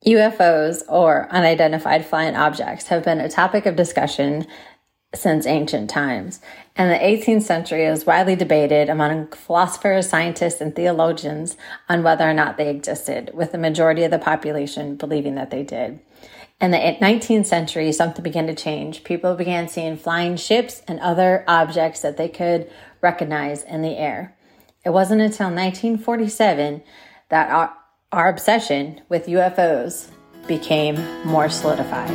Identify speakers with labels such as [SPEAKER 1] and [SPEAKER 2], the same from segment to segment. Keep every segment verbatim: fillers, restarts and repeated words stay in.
[SPEAKER 1] U F Os, or unidentified flying objects, have been a topic of discussion since ancient times. In the eighteenth century, it was widely debated among philosophers, scientists, and theologians on whether or not they existed, with the majority of the population believing that they did. In the nineteenth century, something began to change. People began seeing flying ships and other objects that they could recognize in the air. It wasn't until nineteen forty-seven that our, our obsession with U F Os became more solidified.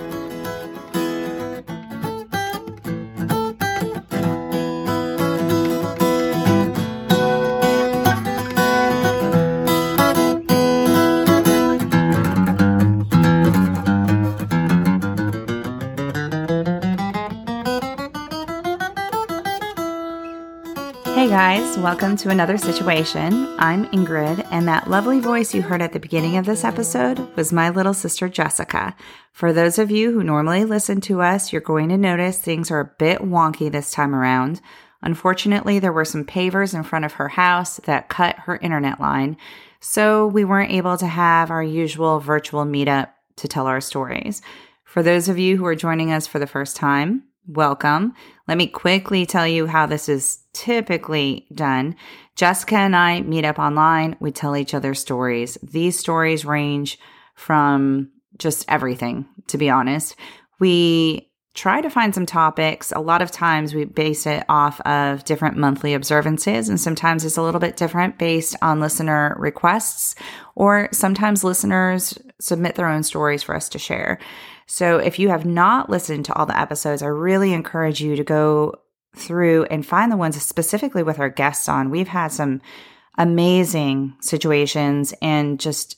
[SPEAKER 2] Hey guys, welcome to another situation. I'm Ingrid, and that lovely voice you heard at the beginning of this episode was my little sister Jessica. For those of you who normally listen to us, you're going to notice things are a bit wonky this time around. Unfortunately, there were some pavers in front of her house that cut her internet line, so we weren't able to have our usual virtual meetup to tell our stories. For those of you who are joining us for the first time, welcome. Let me quickly tell you how this is typically done. Jessica and I meet up online. We tell each other stories. These stories range from just everything, to be honest. We try to find some topics. A lot of times we base it off of different monthly observances, and sometimes it's a little bit different based on listener requests, or sometimes listeners submit their own stories for us to share. So if you have not listened to all the episodes, I really encourage you to go through and find the ones specifically with our guests on. We've had some amazing situations and just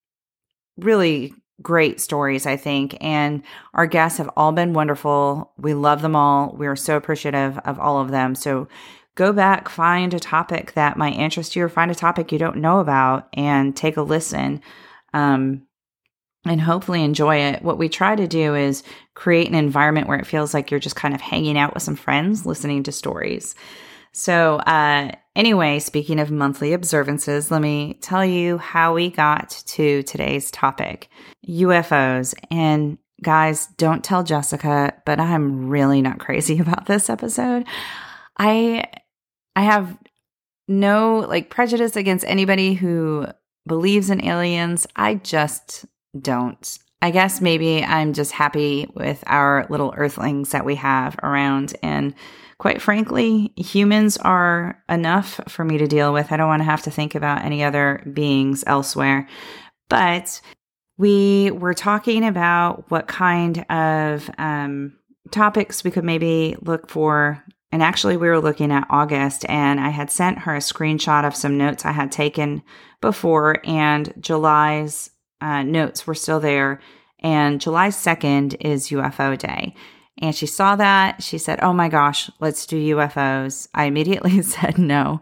[SPEAKER 2] really great stories, I think. And our guests have all been wonderful. We love them all. We are so appreciative of all of them. So go back, find a topic that might interest you, or find a topic you don't know about and take a listen. Um, and hopefully enjoy it. What we try to do is create an environment where it feels like you're just kind of hanging out with some friends, listening to stories. So uh, anyway, speaking of monthly observances, let me tell you how we got to today's topic, U F Os. And guys, don't tell Jessica, but I'm really not crazy about this episode. I I have no like prejudice against anybody who believes in aliens. I just don't. I guess maybe I'm just happy with our little earthlings that we have around. And quite frankly, humans are enough for me to deal with. I don't want to have to think about any other beings elsewhere. But we were talking about what kind of um, topics we could maybe look for. And actually, we were looking at August, and I had sent her a screenshot of some notes I had taken before, and July's Uh, notes were still there, and July second is U F O Day. And she saw that. She said, oh my gosh, let's do U F Os. I immediately said no.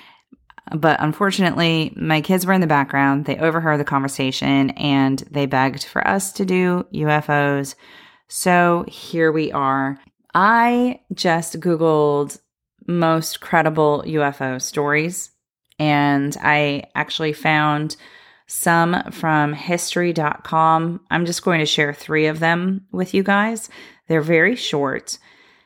[SPEAKER 2] But unfortunately, my kids were in the background. They overheard the conversation, and they begged for us to do U F Os. So here we are. I just Googled most credible U F O stories, and I actually found some from history dot com. I'm just going to share three of them with you guys. They're very short.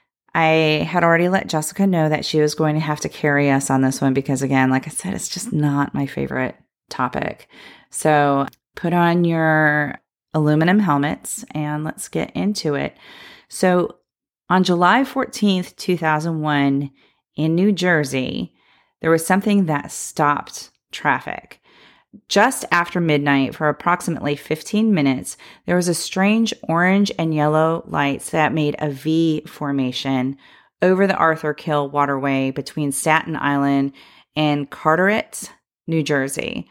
[SPEAKER 2] I had already let Jessica know that she was going to have to carry us on this one because, again, like I said, it's just not my favorite topic. So put on your aluminum helmets and let's get into it. So on July fourteenth, two thousand one, in New Jersey, there was something that stopped traffic. Just after midnight, for approximately fifteen minutes, there was a strange orange and yellow lights that made a V formation over the Arthur Kill waterway between Staten Island and Carteret, New Jersey.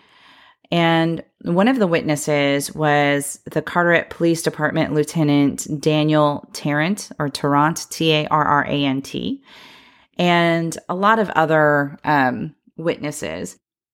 [SPEAKER 2] And one of the witnesses was the Carteret Police Department Lieutenant Daniel Tarrant, or Tarrant, T A R R A N T, and a lot of other um, witnesses.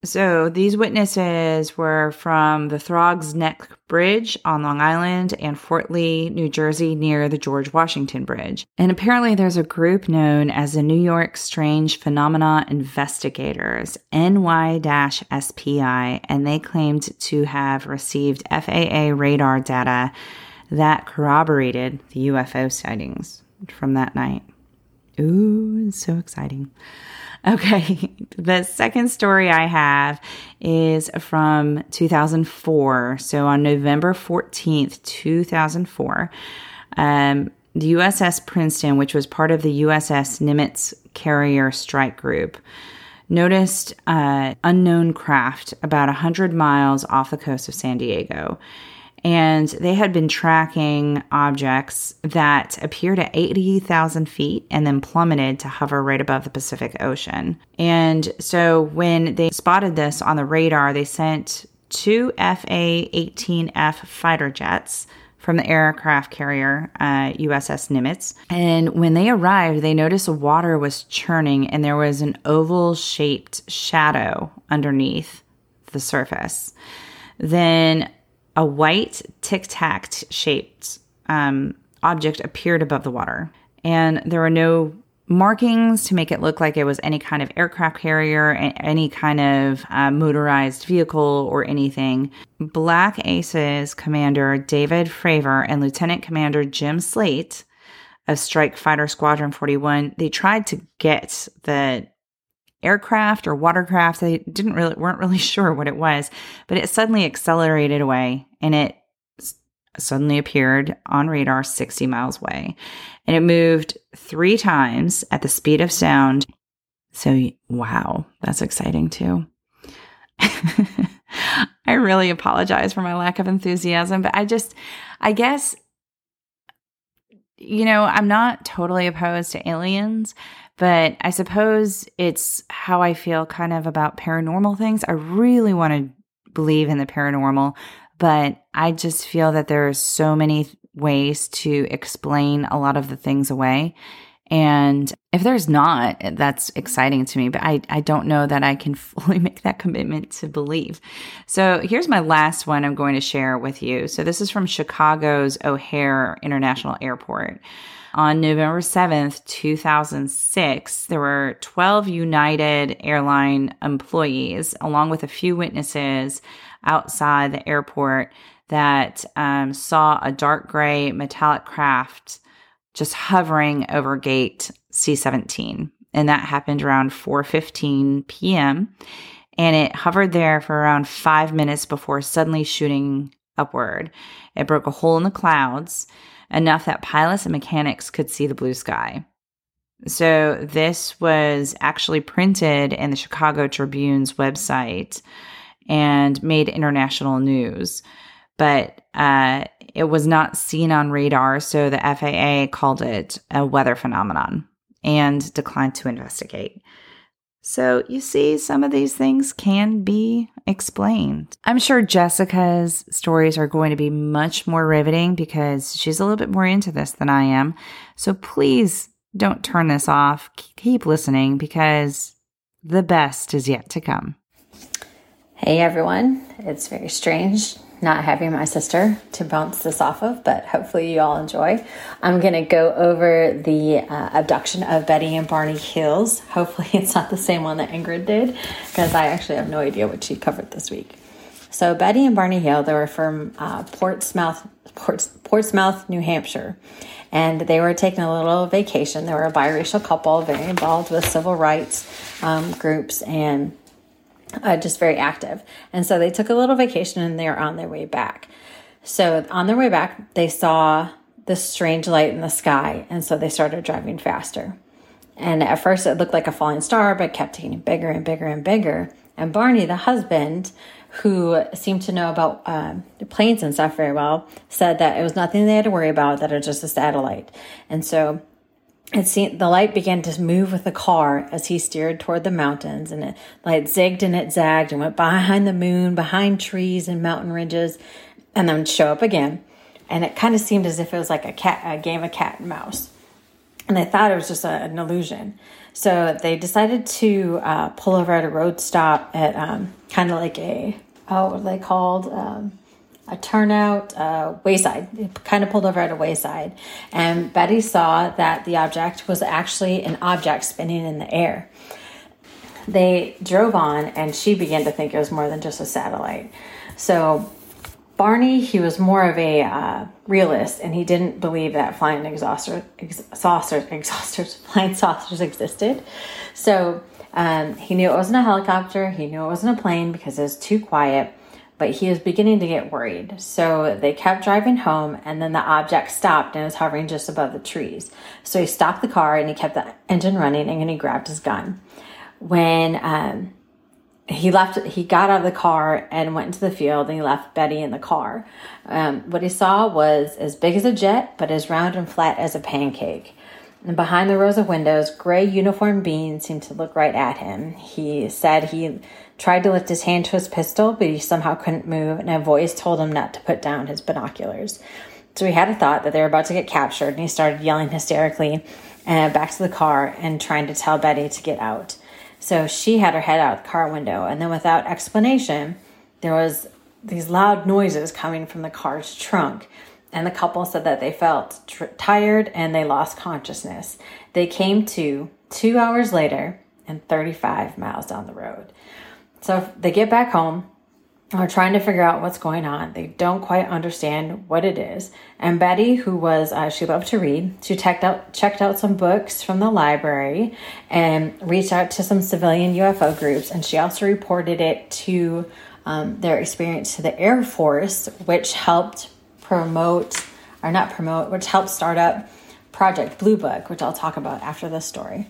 [SPEAKER 2] So these witnesses were from the Throgs Neck Bridge on Long Island and Fort Lee, New Jersey, near the George Washington Bridge. And apparently there's a group known as the New York Strange Phenomena Investigators, N Y S P I, and they claimed to have received F A A radar data that corroborated the U F O sightings from that night. Ooh, it's so exciting. Okay, the second story I have is from two thousand four. So on November fourteenth, two thousand four, um, the U S S Princeton, which was part of the U S S Nimitz carrier strike group, noticed an unknown craft about one hundred miles off the coast of San Diego. And they had been tracking objects that appeared at eighty thousand feet and then plummeted to hover right above the Pacific Ocean. And so when they spotted this on the radar, they sent two F A eighteen F fighter jets from the aircraft carrier uh, U S S Nimitz. And when they arrived, they noticed the water was churning and there was an oval-shaped shadow underneath the surface. Then a white tic-tac shaped um, object appeared above the water. And there were no markings to make it look like it was any kind of aircraft carrier, any kind of uh, motorized vehicle or anything. Black Aces Commander David Fravor and Lieutenant Commander Jim Slate of Strike Fighter Squadron forty-one, they tried to get the aircraft or watercraft. They didn't really weren't really sure what it was, but it suddenly accelerated away and it s- suddenly appeared on radar sixty miles away. And it moved three times at the speed of sound. So, wow, that's exciting too. I really apologize for my lack of enthusiasm, but I just, I guess, you know, I'm not totally opposed to aliens, but I suppose it's how I feel kind of about paranormal things. I really want to believe in the paranormal, but I just feel that there are so many ways to explain a lot of the things away. And if there's not, that's exciting to me, but I, I don't know that I can fully make that commitment to believe. So here's my last one I'm going to share with you. So this is from Chicago's O'Hare International Airport. On November seventh, two thousand six, there were twelve United Airline employees, along with a few witnesses outside the airport, that um, saw a dark gray metallic craft just hovering over gate C seventeen. And that happened around four fifteen p.m. And it hovered there for around five minutes before suddenly shooting upward. It broke a hole in the clouds, enough that pilots and mechanics could see the blue sky. So this was actually printed in the Chicago Tribune's website and made international news. But uh, it was not seen on radar, so the F A A called it a weather phenomenon and declined to investigate. So you see, some of these things can be explained. I'm sure Jessica's stories are going to be much more riveting because she's a little bit more into this than I am. So please don't turn this off. Keep listening because the best is yet to come.
[SPEAKER 1] Hey everyone, it's very strange not having my sister to bounce this off of, but hopefully you all enjoy. I'm going to go over the uh, abduction of Betty and Barney Hills. Hopefully it's not the same one that Ingrid did, because I actually have no idea what she covered this week. So Betty and Barney Hill, they were from uh, Portsmouth, Ports, Portsmouth, New Hampshire, and they were taking a little vacation. They were a biracial couple, very involved with civil rights um, groups and Uh, just very active. And so they took a little vacation and they were on their way back. So on their way back, they saw this strange light in the sky. And so they started driving faster. And at first it looked like a falling star, but kept getting bigger and bigger and bigger. And Barney, the husband, who seemed to know about um, planes and stuff very well, said that it was nothing they had to worry about, that it was just a satellite. And so It seemed the light began to move with the car as he steered toward the mountains, and it light zigged and it zagged and went behind the moon, behind trees and mountain ridges, and then show up again. And it kind of seemed as if it was like a cat, a game of cat and mouse. and they thought it was just a, an illusion. So they decided to uh, pull over at a road stop at um, kind of like a, oh, what are they called? Um, a turnout, uh, wayside. It kind of pulled over at a wayside. And Betty saw that the object was actually an object spinning in the air. They drove on, and she began to think it was more than just a satellite. So Barney, he was more of a uh, realist, and he didn't believe that flying exhauster, ex- saucers, exhausters, flying saucers existed. So um, he knew it wasn't a helicopter. He knew it wasn't a plane because it was too quiet, but he was beginning to get worried. So they kept driving home, and then the object stopped and was hovering just above the trees. So he stopped the car, and he kept the engine running, and he grabbed his gun. When um, he left, he got out of the car and went into the field, and he left Betty in the car. Um, what he saw was as big as a jet, but as round and flat as a pancake. And behind the rows of windows, gray uniformed beings seemed to look right at him. He said he tried to lift his hand to his pistol, but he somehow couldn't move, and a voice told him not to put down his binoculars. So he had a thought that they were about to get captured, and he started yelling hysterically uh, back to the car and trying to tell Betty to get out. So she had her head out the car window, and then without explanation, there was these loud noises coming from the car's trunk. And the couple said that they felt tr- tired and they lost consciousness. They came to two hours later and thirty-five miles down the road. So they get back home. Are trying to figure out what's going on. They don't quite understand what it is. And Betty, who was, uh, she loved to read, she checked out, checked out some books from the library and reached out to some civilian U F O groups. And she also reported it to um, their experience to the Air Force, which helped promote, or not promote, which helped start up Project Blue Book, which I'll talk about after this story.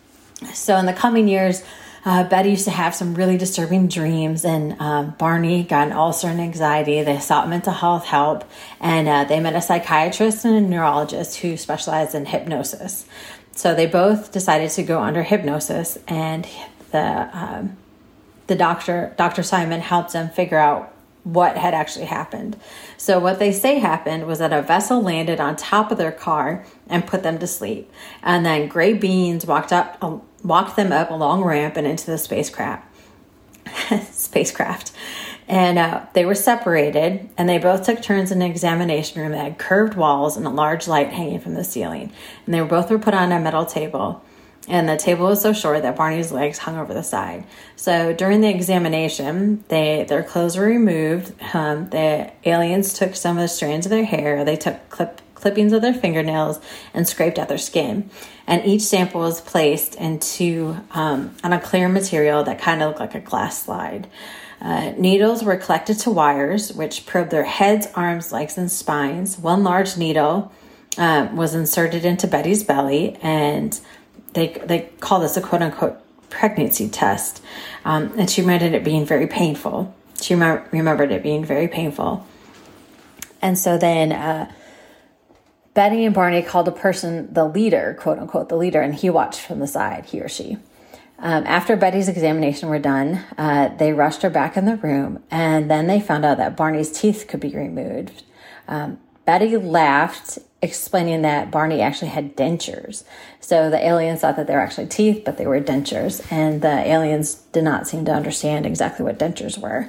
[SPEAKER 1] So in the coming years, Uh, Betty used to have some really disturbing dreams, and um, Barney got an ulcer and anxiety. They sought mental health help, and uh, they met a psychiatrist and a neurologist who specialized in hypnosis. So they both decided to go under hypnosis, and the um, the doctor, Doctor Simon, helped them figure out what had actually happened. So what they say happened was that a vessel landed on top of their car and put them to sleep, and then gray beings walked up. Uh, walked them up a long ramp and into the spacecraft. spacecraft. And uh, they were separated, and they both took turns in an examination room that had curved walls and a large light hanging from the ceiling. And they were both were put on a metal table, and the table was so short that Barney's legs hung over the side. So during the examination, they their clothes were removed. Um, the aliens took some of the strands of their hair. They took clip clippings of their fingernails and scraped at their skin. And each sample was placed into um, on a clear material that kind of looked like a glass slide. Uh, needles were collected to wires, which probed their heads, arms, legs, and spines. One large needle uh, was inserted into Betty's belly, and they they call this a quote-unquote pregnancy test. Um, and she remembered it being very painful. She rem- remembered it being very painful. And so then... Uh, Betty and Barney called a person the leader, quote unquote, the leader, and he watched from the side, he or she. Um, after Betty's examination were done, uh, they rushed her back in the room, and then they found out that Barney's teeth could be removed. Um, Betty laughed, explaining that Barney actually had dentures. So the aliens thought that they were actually teeth, but they were dentures, and the aliens did not seem to understand exactly what dentures were.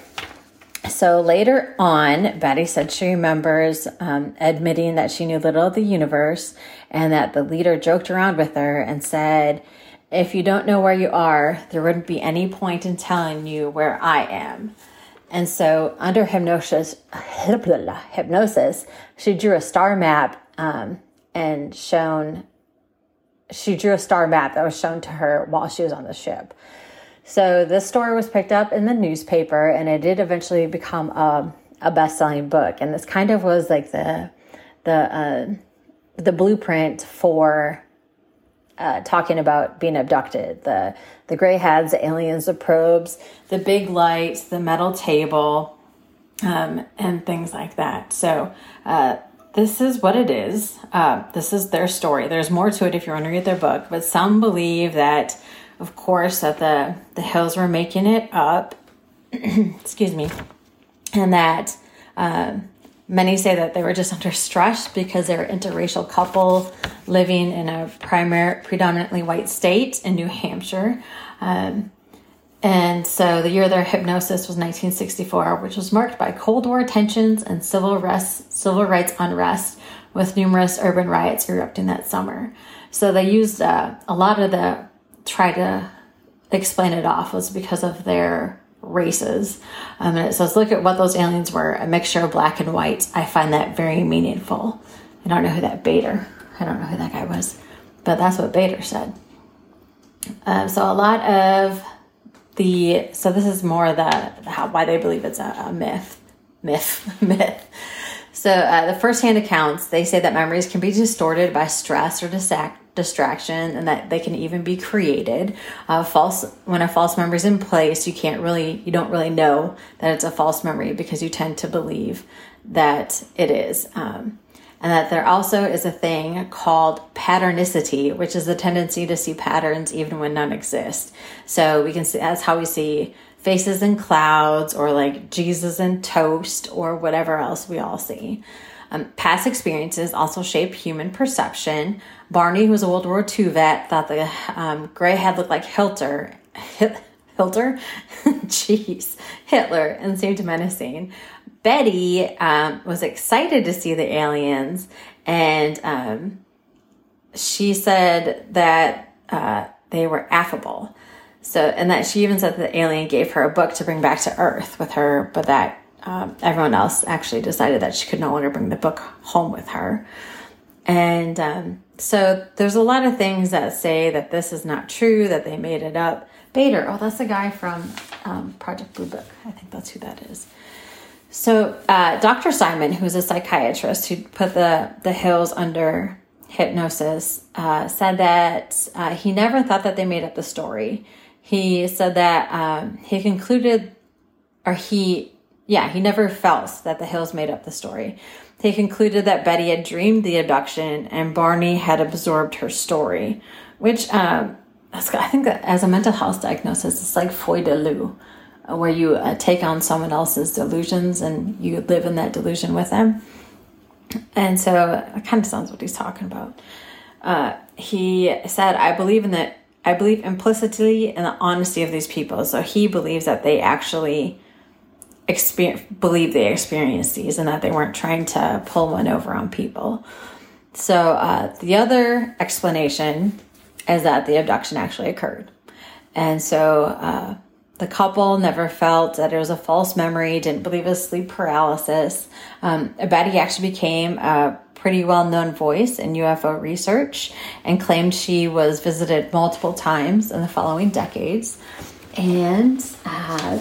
[SPEAKER 1] So later on, Betty said she remembers um, admitting that she knew little of the universe, and that the leader joked around with her and said, "If you don't know where you are, there wouldn't be any point in telling you where I am." And so under hypnosis, hypnosis, she drew a star map um, and shown, she drew a star map that was shown to her while she was on the ship. So this story was picked up in the newspaper, and it did eventually become a, a best-selling book. And this kind of was like the the uh, the blueprint for uh, talking about being abducted. The the gray heads, the aliens, the probes, the big lights, the metal table, um, and things like that. So uh, this is what it is. Uh, this is their story. There's more to it if you want to read their book, but some believe that, of course, that the, the hills were making it up, excuse me, and that um, Many say that they were just under stress because they're an interracial couple living in a primary, predominantly white state in New Hampshire. Um, and so the year of their hypnosis was nineteen sixty-four, which was marked by Cold War tensions and civil, rest, civil rights unrest, with numerous urban riots erupting that summer. So they used uh, a lot of the, try to explain it off, was because of their races. Um, and it says, look at what those aliens were, a mixture of black and white. I find that very meaningful. I don't know who that Bader, I don't know who that guy was, but that's what Bader said. Um, so a lot of the, so this is more the, how, why they believe it's a, a myth, myth, myth. So uh, the first-hand accounts, they say that memories can be distorted by stress or distract, distraction, and that they can even be created. Uh, false when a false memory is in place, you can't really, you don't really know that it's a false memory because you tend to believe that it is. Um, and that there also is a thing called patternicity, which is the tendency to see patterns even when none exist. So we can see, that's how we see faces in clouds, or like Jesus in toast, or whatever else we all see. Um, past experiences also shape human perception. Barney, who was a World War Two vet, thought the um, gray head looked like Hitler, Hitler, jeez, Hitler, and seemed menacing. Betty um, was excited to see the aliens, and um, she said that uh, they were affable. So, and that she even said that the alien gave her a book to bring back to Earth with her, but that um, everyone else actually decided that she could no longer bring the book home with her. And um, so there's a lot of things that say that this is not true, that they made it up. Bader, oh, that's the guy from um, Project Blue Book. I think that's who that is. So uh, Doctor Simon, who's a psychiatrist who put the, the Hills under hypnosis, uh, said that uh, he never thought that they made up the story. He said that um, he concluded, or he, yeah, he never felt that the Hills made up the story. He concluded that Betty had dreamed the abduction and Barney had absorbed her story, which um, I think that as a mental health diagnosis, it's like foi de lou, where you uh, take on someone else's delusions and you live in that delusion with them. And so it kind of sounds what he's talking about. Uh, he said, I believe in the, I believe implicitly in the honesty of these people. So he believes that they actually experience, believe they experienced these and that they weren't trying to pull one over on people. So uh, the other explanation is that the abduction actually occurred. And so uh, the couple never felt that it was a false memory, didn't believe it was sleep paralysis. Um, Betty actually became a pretty well-known voice in U F O research and claimed she was visited multiple times in the following decades. And uh,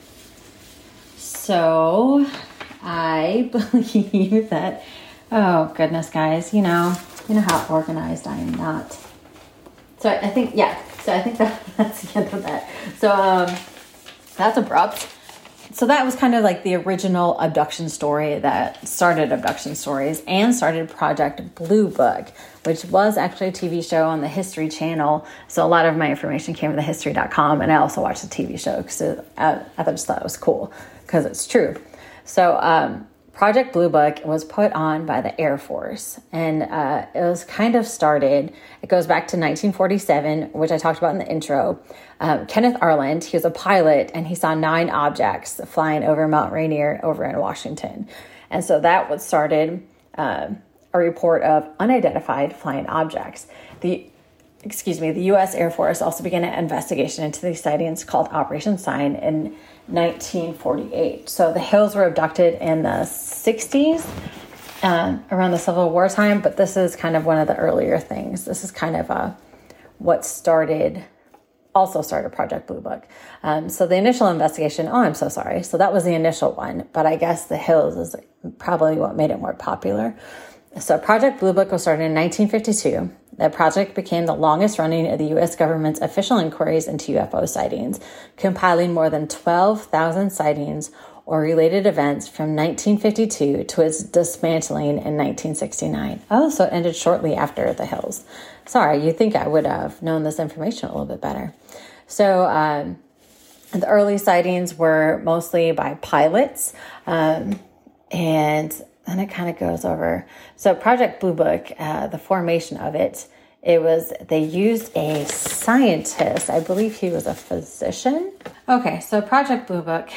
[SPEAKER 1] so I believe that, oh goodness, guys, you know, you know how organized I am not. So I think, yeah, so I think that that's the end of that. So um, that's abrupt. So that was kind of like the original abduction story that started abduction stories and started Project Blue Book, which was actually a T V show on the History Channel. So a lot of my information came from the history dot com, and I also watched the T V show because I, I just thought it was cool because it's true. So um, Project Blue Book was put on by the Air Force, and uh, it was kind of started, it goes back to nineteen forty-seven, which I talked about in the intro. Um, Kenneth Arland, he was a pilot, and he saw nine objects flying over Mount Rainier over in Washington. And so that was started uh, a report of unidentified flying objects. The excuse me, the U S Air Force also began an investigation into these sightings called Operation Sign in nineteen forty-eight. So the Hills were abducted in the sixties, um, around the Civil War time, but this is kind of one of the earlier things. This is kind of uh, what started, also started Project Blue Book. Um, so the initial investigation, oh, I'm so sorry. So that was the initial one, but I guess the Hills is probably what made it more popular. So Project Blue Book was started in nineteen fifty-two. The project became the longest running of the U S government's official inquiries into U F O sightings, compiling more than twelve thousand sightings or related events from nineteen fifty-two to its dismantling in nineteen sixty-nine. Oh, so it ended shortly after the Hills. Sorry, you'd think I would have known this information a little bit better. So um, the early sightings were mostly by pilots, um, and then it kind of goes over. So Project Blue Book, uh, the formation of it, it was, they used a scientist. I believe he was a physician. Okay, so Project Blue Book,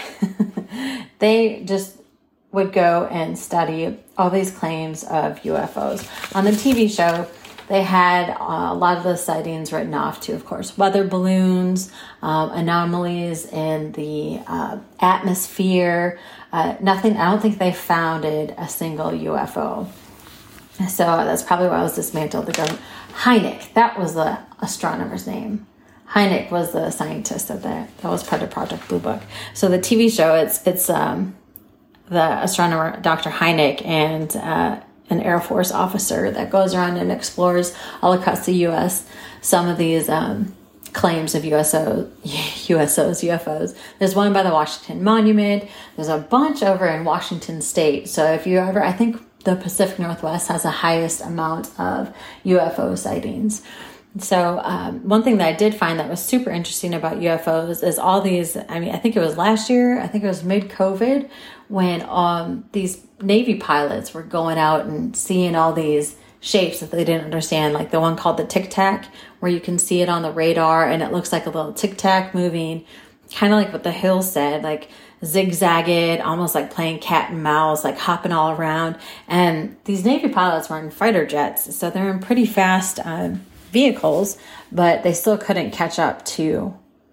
[SPEAKER 1] they just would go and study all these claims of U F Os. On the T V show, they had uh, a lot of the sightings written off to, of course, weather balloons, um, anomalies in the uh, atmosphere. Uh, nothing, I don't think they founded a single U F O. So that's probably why it was dismantled. The government. Hynek, that was the astronomer's name. Hynek was the scientist of that. That was part of Project Blue Book. So the T V show, it's it's um, the astronomer, Doctor Hynek, and uh, an Air Force officer that goes around and explores all across the U S some of these um, claims of U S O, U S Os, U F Os. There's one by the Washington Monument. There's a bunch over in Washington State. So if you ever, I think the Pacific Northwest has the highest amount of U F O sightings. So um, one thing that I did find that was super interesting about U F Os is all these, I mean, I think it was last year, I think it was mid-COVID, when um, these Navy pilots were going out and seeing all these shapes that they didn't understand, like the one called the Tic Tac, where you can see it on the radar and it looks like a little Tic Tac moving, kind of like what the Hill said, like zigzagged, almost like playing cat and mouse, like hopping all around. And these Navy pilots were in fighter jets, so they're in pretty fast uh, vehicles, but they still couldn't catch up to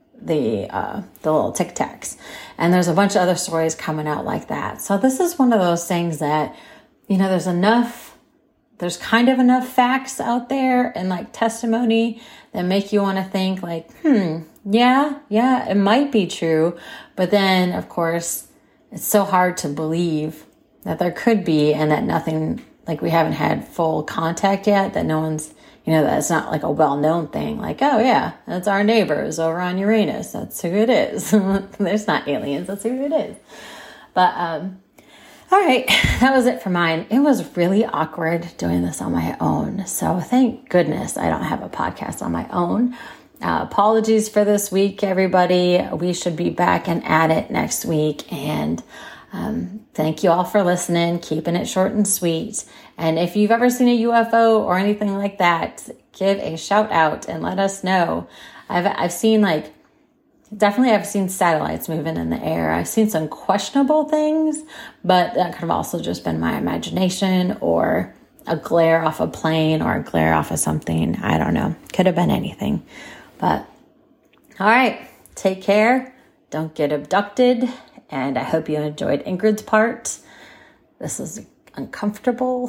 [SPEAKER 1] the uh, the little Tic Tacs. And there's a bunch of other stories coming out like that. So this is one of those things that, you know, there's enough, there's kind of enough facts out there and like testimony that make you want to think like, hmm, yeah, yeah, it might be true. But then, of course, it's so hard to believe that there could be and that nothing, like we haven't had full contact yet, that no one's, you know, that's not like a well-known thing. Like, oh yeah, that's our neighbors over on Uranus. That's who it is. There's not aliens. That's who it is. But, um, all right, that was it for mine. It was really awkward doing this on my own. So thank goodness I don't have a podcast on my own. Uh, apologies for this week, everybody. We should be back and at it next week. And um, thank you all for listening, keeping it short and sweet. And if you've ever seen a U F O or anything like that, give a shout out and let us know. I've I've seen like, definitely I've seen satellites moving in the air. I've seen some questionable things, but that could have also just been my imagination or a glare off a plane or a glare off of something. I don't know. Could have been anything. But all right, take care. Don't get abducted. And I hope you enjoyed Ingrid's part. This is uncomfortable.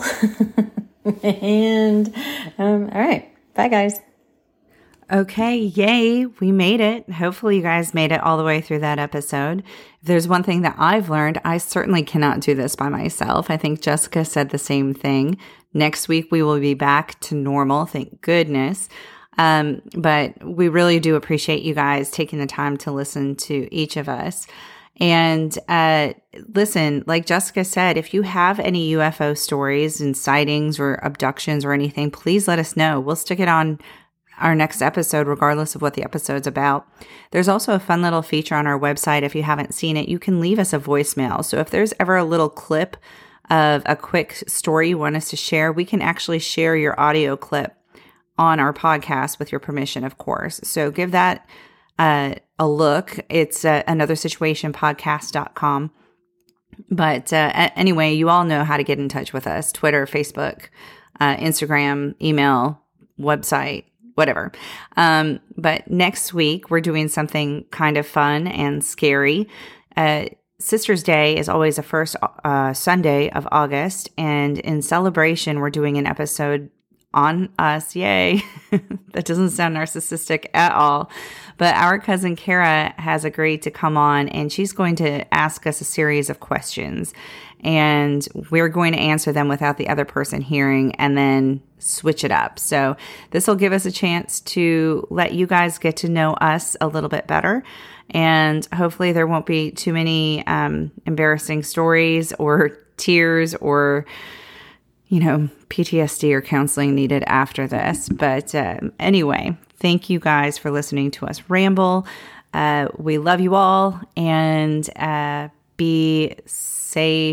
[SPEAKER 1] and um, all right. Bye, guys.
[SPEAKER 2] Okay, yay, we made it. Hopefully you guys made it all the way through that episode. If there's one thing that I've learned, I certainly cannot do this by myself. I think Jessica said the same thing. Next week we will be back to normal, thank goodness. Um, but we really do appreciate you guys taking the time to listen to each of us. And uh, listen, like Jessica said, if you have any U F O stories and sightings or abductions or anything, please let us know. We'll stick it on our next episode, regardless of what the episode's about. There's also a fun little feature on our website. If you haven't seen it, you can leave us a voicemail. So if there's ever a little clip of a quick story you want us to share, we can actually share your audio clip on our podcast with your permission, of course. So give that uh, a look. It's uh, another situation podcast dot com. But uh, anyway, you all know how to get in touch with us. Twitter, Facebook, uh, Instagram, email, website, whatever. Um, but next week, we're doing something kind of fun and scary. Uh, Sister's Day is always the first uh, Sunday of August. And in celebration, we're doing an episode on us. Yay. That doesn't sound narcissistic at all. But our cousin Kara has agreed to come on, and she's going to ask us a series of questions. And we're going to answer them without the other person hearing and then switch it up. So this will give us a chance to let you guys get to know us a little bit better. And hopefully there won't be too many um, embarrassing stories or tears or, you know, P T S D or counseling needed after this. But uh, anyway, thank you guys for listening to us ramble. Uh, we love you all, and uh, be safe,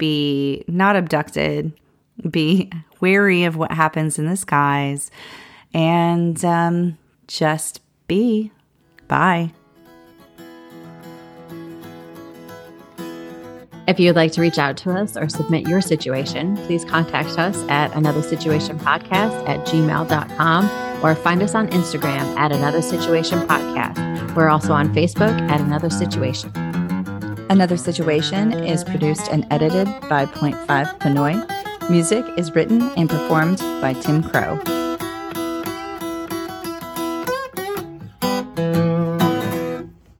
[SPEAKER 2] be not abducted, be wary of what happens in the skies, and um, just be. Bye.
[SPEAKER 1] If you'd like to reach out to us or submit your situation, please contact us at another situation podcast at gmail dot com or find us on Instagram at Another Situation Podcast. We're also on Facebook at Another Situation.
[SPEAKER 2] Another Situation is produced and edited by Point Five Pinoy. Music is written and performed by Tim Crow.